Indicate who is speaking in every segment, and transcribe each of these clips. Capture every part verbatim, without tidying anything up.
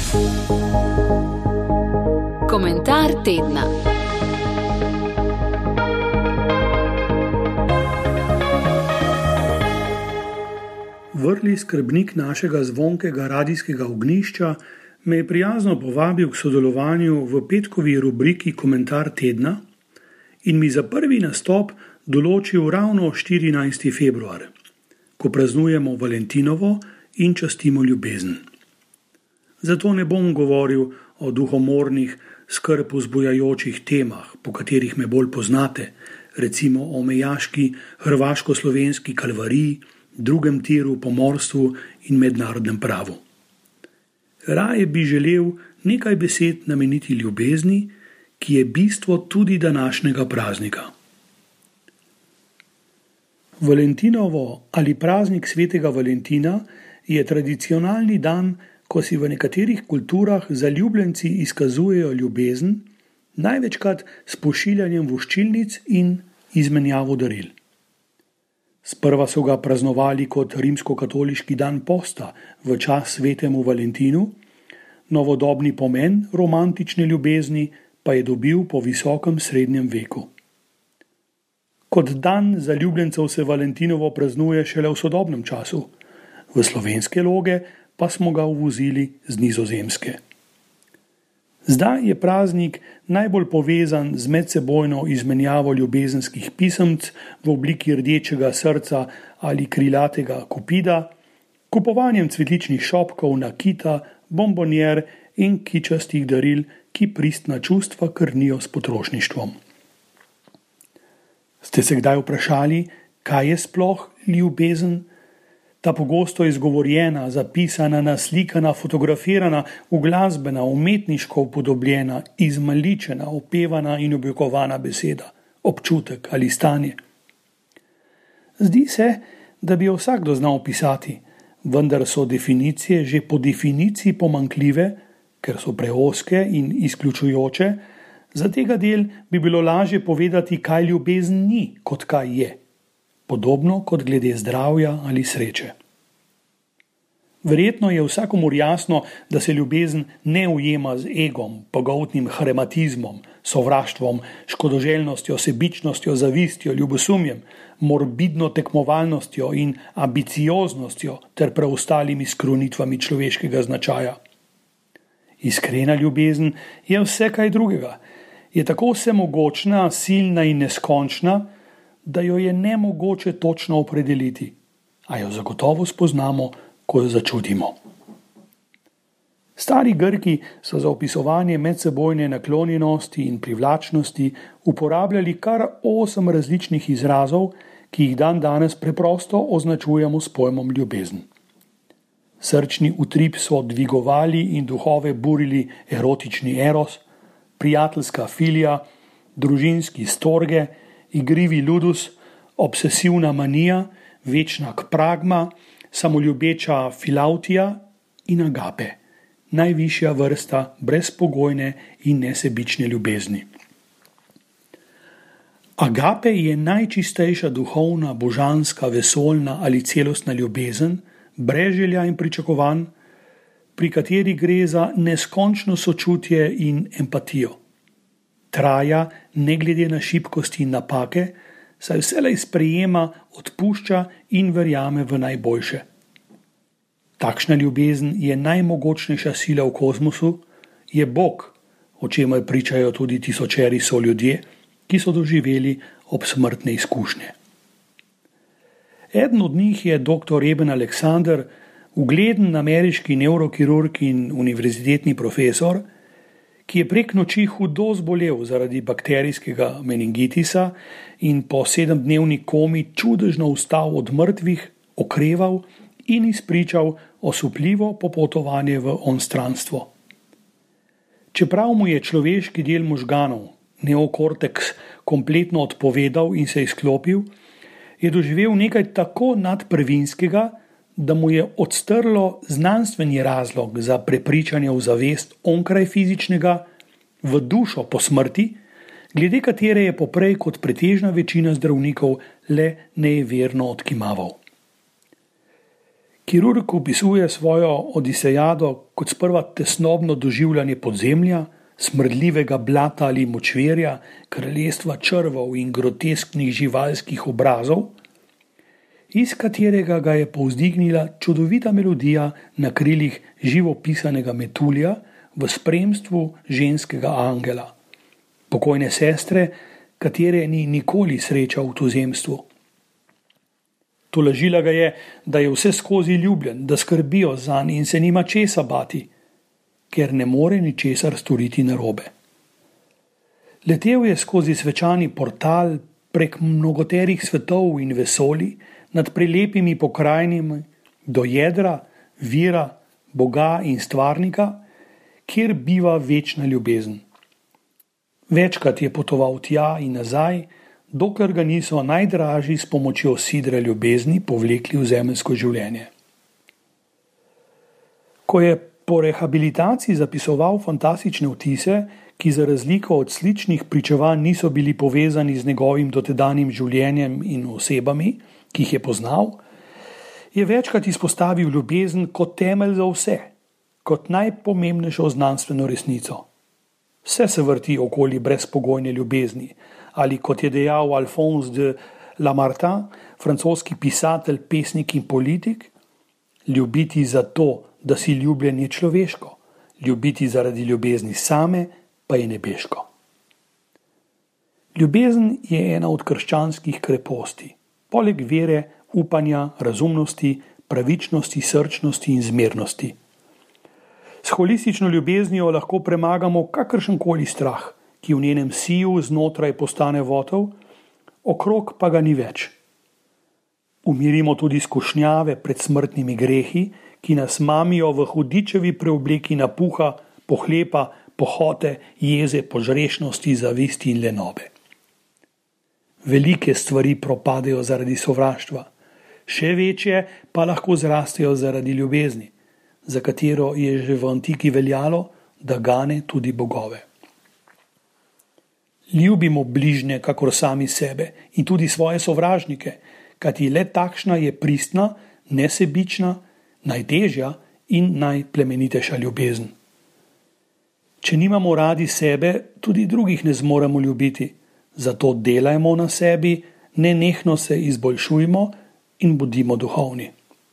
Speaker 1: Komentar tedna.
Speaker 2: Vrli skrbnik našega zvonkega radijskega ognjišča me je prijazno povabil k sodelovanju v petkovi rubriki Komentar tedna in mi za prvi nastop določil ravno štirinajsti februar, ko praznujemo Valentinovo in častimo ljubezen. Zato ne bom govoril o duhomornih, skrb vzbujajočih temah, po katerih me bolj poznate, recimo o mejaški hrvaško-slovenski kalvariji, drugem tiru, pomorstvu in mednarodnem pravu. Raje bi želel nekaj besed nameniti ljubezni, ki je bistvo tudi današnjega praznika. Valentinovo ali praznik svetega Valentina je tradicionalni dan, ko si v nekaterih kulturah zaljubljenci izkazujejo ljubezen, največkrat s pošiljanjem voščilnic in izmenjavo daril. Sprva so ga praznovali kot rimskokatoliški dan posta v čas svetemu Valentinu, novodobni pomen romantične ljubezni pa je dobil po visokem srednjem veku. Kot dan zaljubljencev se Valentinovo praznuje šele v sodobnem času, v slovenske loge pa smo ga uvozili z Nizozemske. Zdaj je praznik najbolj povezan z medsebojno izmenjavo ljubezenskih pisemc v obliki rdečega srca ali krilatega kupida, kupovanjem cvetličnih šopkov, nakita, bombonier in kičastih daril, ki pristna čustva krnijo s potrošništvom. Ste se kdaj vprašali, kaj je sploh ljubezen? Ta pogosto izgovorjena, zapisana, naslikana, fotografirana, uglasbena, umetniško upodobljena, izmaličena, opevana in oblikovana beseda, občutek ali stanje. Zdi se, da bi jo vsakdo znal opisati, vendar so definicije že po definiciji pomanjkljive, ker so preozke in izključujoče. Za tega del bi bilo lažje povedati, kaj ljubezen ni, kot kaj je. Podobno kot glede zdravja ali sreče. Verjetno je vsakomur jasno, da se ljubezen ne ujema z egom, pogoltnim hrematizmom, sovraštvom, škodoželjnostjo, sebičnostjo, zavistjo, ljubosumjem, morbidno tekmovalnostjo in ambicioznostjo ter preostalimi skrunitvami človeškega značaja. Iskrena ljubezen je vse kaj drugega, je tako vsemogočna, silna in neskončna, da jo je nemogoče točno opredeliti, a jo zagotovo spoznamo, ko jo začutimo. Stari Grki so za opisovanje medsebojne naklonjenosti in privlačnosti uporabljali kar osem različnih izrazov, ki jih dan danes preprosto označujemo s pojmom ljubezen. Srčni utrip so dvigovali in duhove burili erotični eros, prijateljska filija, družinski storge, igrivi ludus, obsesivna manija, večna pragma, samoljubeča filautija in agape, najvišja vrsta brezpogojne in nesebične ljubezni. Agape je najčistejša duhovna, božanska, vesoljna ali celostna ljubezen, brez želja in pričakovanj, pri kateri gre za neskončno sočutje in empatijo. Traja ne glede na šibkosti in napake, saj vselej sprejema, odpušča in verjame v najboljše. Takšna ljubezen je najmogočnejša sila v kozmosu, je Bog, o čemer pričajo tudi tisočeri soljudje, ki so doživeli obsmrtne izkušnje. Eden od njih je doktor Eben Alexander, ugleden ameriški nevrokirurg in univerzitetni profesor, ki je prek noči hudo zbolel zaradi bakterijskega meningitisa in po sedemdnevni komi čudežno vstal od mrtvih, okreval in izpričal osupljivo popotovanje v onstranstvo. Čeprav mu je človeški del možganov, neokorteks, kompletno odpovedal in se izklopil, je doživel nekaj tako nadprvinskega, da mu je odstrlo znanstveni razlog za prepričanje v zavest onkraj fizičnega, v dušo po smrti, glede katere je poprej kot pretežna večina zdravnikov le nejeverno odkimaval. Kirurg opisuje svojo odisejado kot sprva tesnobno doživljanje podzemlja, smrdljivega blata ali močvirja, kraljestva črvov in grotesknih živalskih obrazov, iz katerega ga je povzdignila čudovita melodija na krilih živopisanega metulja v spremstvu ženskega angela, pokojne sestre, katere ni nikoli srečal v tuzemstvu. Tolažila ga je, da je vse skozi ljubljen, da skrbijo zanj in se nima česa bati, ker ne more ničesar storiti narobe. Letel je skozi svečani portal prek mnogoterih svetov in vesolij, nad prelepimi pokrajinami do jedra, vira, Boga in stvarnika, kjer biva večna ljubezen. Večkrat je potoval tja in nazaj, dokler ga niso najdražji s pomočjo sidre ljubezni povlekli v zemeljsko življenje. Ko je po rehabilitaciji zapisoval fantastične vtise, ki za razliko od sličnih pričevanj niso bili povezani z njegovim dotedanjim življenjem in osebami, ki jih je poznal, je večkrat izpostavil ljubezen kot temelj za vse, kot najpomembnejšo znanstveno resnico. Vse se vrti okoli brezpogojne ljubezni, ali kot je dejal Alphonse de Lamartine, francoski pisatelj, pesnik in politik, ljubiti zato, da si ljubljen, je človeško, ljubiti zaradi ljubezni same pa je nebeško. Ljubezen je ena od krščanskih kreposti, poleg vere, upanja, razumnosti, pravičnosti, srčnosti in zmernosti. S holistično ljubeznijo lahko premagamo kakršenkoli strah, ki v njenem siju znotraj postane votov, okrog pa ga ni več. Umirimo tudi skušnjave pred smrtnimi grehi, ki nas mamijo v hudičevi preobleki napuha, pohlepa, pohote, jeze, požrešnosti, zavisti in lenobe. Velike stvari propadejo zaradi sovraštva, še večje pa lahko zrastejo zaradi ljubezni, za katero je že v antiki veljalo, da gane tudi bogove. Ljubimo bližnje kakor sami sebe in tudi svoje sovražnike, kajti le takšna je pristna, nesebična, najtežja in najplemenitejša ljubezen. Če nimamo radi sebe, tudi drugih ne zmoremo ljubiti, zato delajmo na sebi, nenehno se izboljšujmo in bodimo duhovni.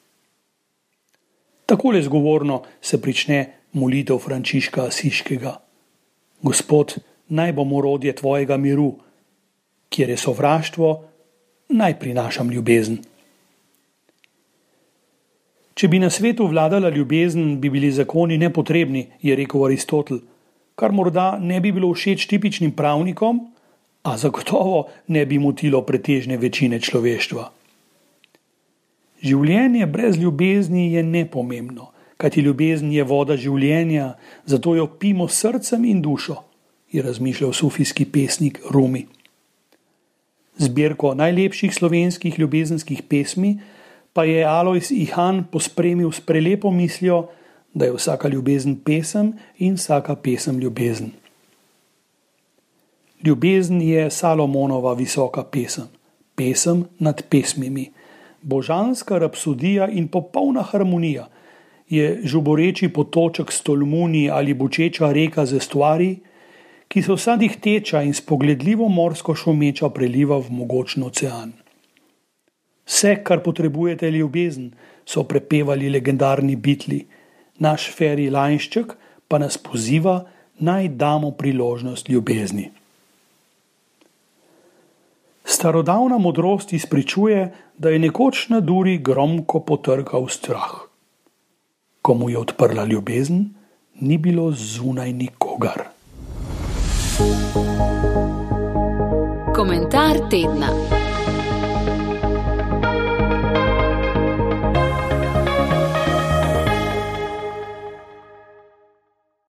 Speaker 2: Takole zgovorno se prične molitev Frančiška Asiškega. Gospod, naj bom orodje tvojega miru, kjer je sovraštvo, naj prinašam ljubezen. Če bi na svetu vladala ljubezen, bi bili zakoni nepotrebni, je rekel Aristotel, kar morda ne bi bilo všeč tipičnim pravnikom, a zagotovo ne bi motilo pretežne večine človeštva. Življenje brez ljubezni je nepomembno, kajti ljubezen je voda življenja, zato jo pimo srcem in dušo, je razmišljal sufijski pesnik Rumi. Zbirko najlepših slovenskih ljubezenskih pesmi pa je Alojz Ihan pospremil s prelepo mislijo, da je vsaka ljubezen pesem in vsaka pesem ljubezen. Ljubezen je Salomonova visoka pesem, pesem nad pesmimi, božanska rapsodija in popolna harmonija, je žuboreči potoček s tolmuni ali bučeča reka z estuarij, ki se vsa dihteča in spogledljivo morsko šumeča preliva v mogočen ocean. Vse, kar potrebujete, je ljubezen, so prepevali legendarni Beatli, naš Feri Lajnšček pa nas poziva, naj damo priložnost ljubezni. Starodavna modrost izpričuje, da je nekoč na Duri gromko potrkal strah. Ko mu je odprla ljubezen, ni bilo zunaj nikogar.
Speaker 1: Komentar tedna.